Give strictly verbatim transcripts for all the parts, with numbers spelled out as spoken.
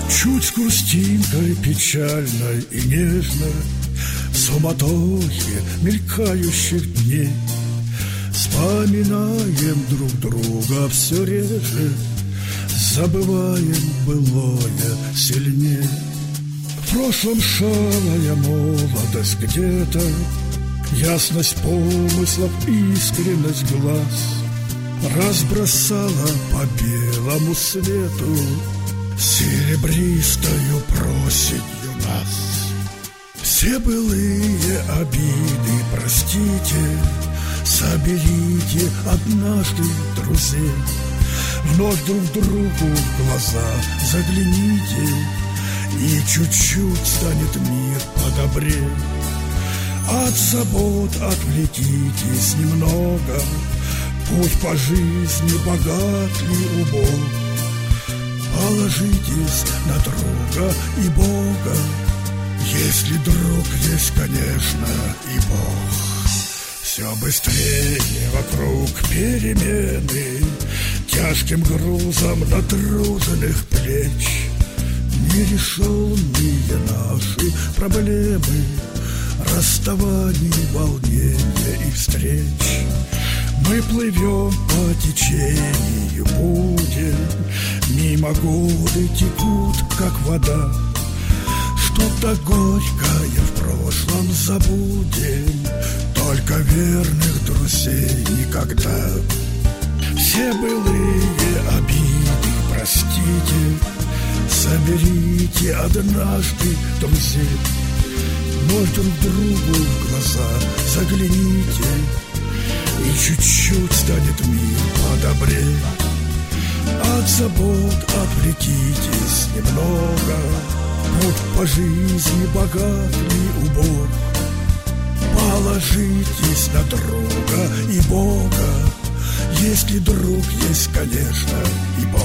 Чуть с грустинкой печальной и нежной, в суматохе мелькающих дней вспоминаем друг друга все реже, забываем былое сильнее. В прошлом шалая молодость где-то, ясность помыслов, искренность глаз разбросала по белому свету серебристою проседью нас. Все былые обиды простите, соберите однажды друзей, вновь друг другу в глаза загляните, и чуть-чуть станет мир подобрее. От забот отвлекитесь немного, путь по жизни богат ли убог. Положитесь на друга и Бога, если друг есть, конечно, и Бог. Все быстрее вокруг перемены, тяжким грузом натруженных плеч. Нерешенные наши проблемы, расставаний, волнения и встреч. Мы плывем по течению, будем, мимо годы текут, как вода. Что-то горькое в прошлом забудем, только верных друзей никогда. Все былые обиды простите, соберите однажды друзей, вновь друг другу в глаза загляните, и чуть-чуть станет мир подобрее. От забот отвлекитесь немного, путь по жизни богат ли убог. Положитесь на друга и Бога, если друг есть, конечно, и Бог.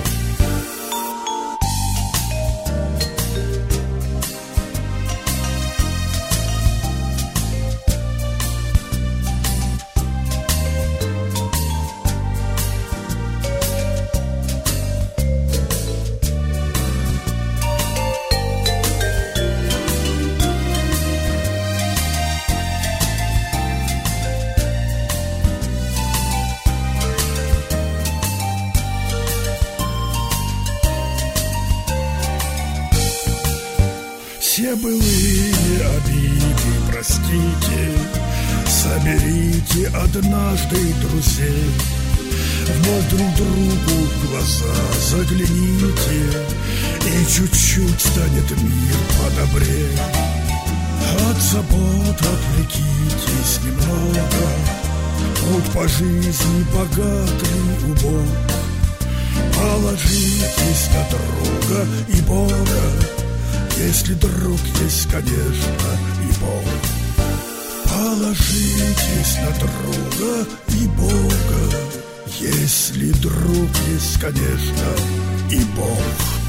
Все былые обиды простите, соберите однажды друзей, вновь друг другу в глаза загляните, и чуть-чуть станет мир подобрее. От забот отвлекитесь немного, путь по жизни богат ли убог. Положитесь на друга и Бога, если друг есть, конечно, и Бог. Положитесь на друга и Бога, если друг есть, конечно, и Бог.